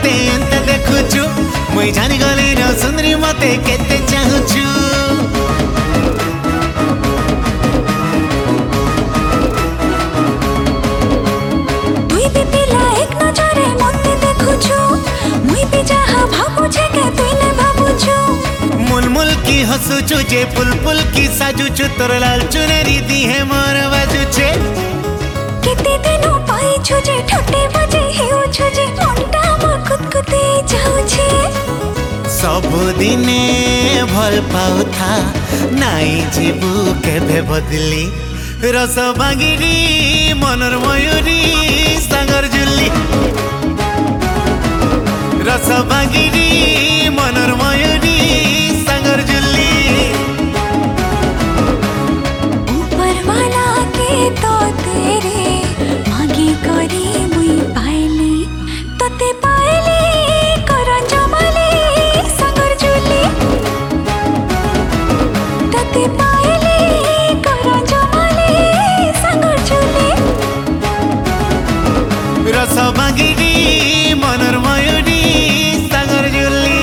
मते एंत देखुछु मुई जानी गली न सुंदरी मते केते चाहुछु तुई भी पिला एक नजरे मते देखुछु मुई भी जहा भाबुछे के तुई ने भाबुछु मुलमुल की हसुछु जे पुलपुल की साजुछु तोर लाल चुनरी दी है मोर बाजुछे केते दिनो पाइछु जे ठटे बजे हेउछु जे मनटा म कुतकुते जाउछे सब दिने भल पाउथा नाई जीबू केबे बदली रस भागिरी मनर मयूरी सागर जुली रस भागिरी मनर मयूरी सागर जुली ऊपर वाला के तो तेरे मागी करी मुई पाइली तते पाइली कर जमाली सागर जुली तते पाइली कर जमाली सागर जुली रस भागिरी मनर मयूरी सागर जुली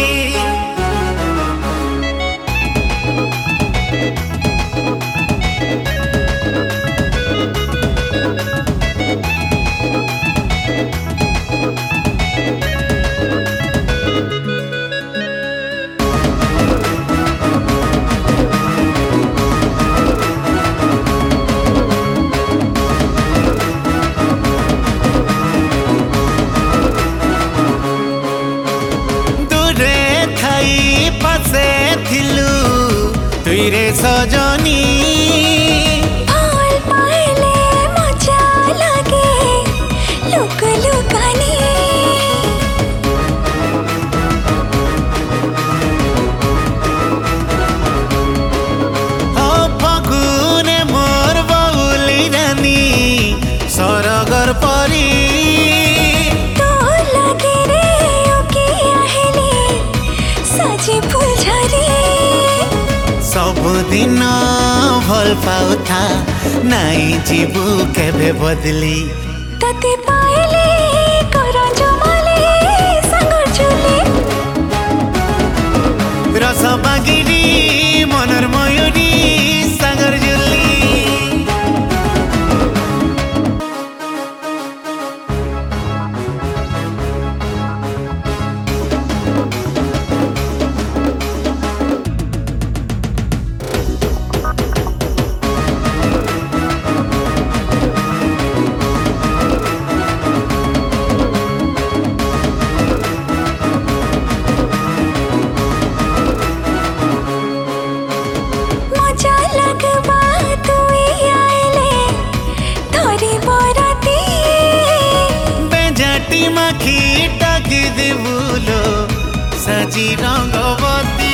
पासे थिलु तुई रे सजनी फल पाइले मजा लागे लुक लुकानी ओ फगुने मोर बहुली रानी सरगर परी तो लागे रे ओके आहले साजी फुलझरी सब दिन भल पाउथा नाई जीबू केबे बदली तते पाइले कर जमाले सागर जुली रस बागिरी मनर मयूरी सागर जुली मजा लगबा तुई आइले धरी बराती बेजाटी माखी टाकी देबुलो साजी रंगवती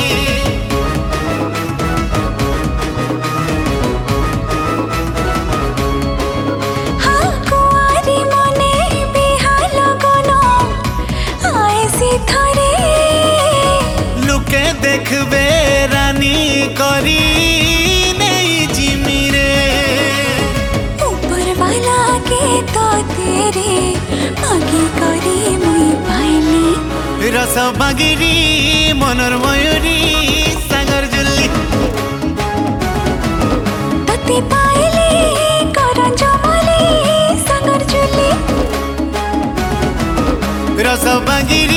हाँ कुआरी मने बिहाल गनो आएसी थरे लुके देखबे रानी करी नहीं जिमिरे ऊपर वाला के तो तेरे मागी करी मुई पाइली रस भागिरी मनर मयूरी सागर जुली तते पाइली कर जमाली सागर जुली रस भागिरी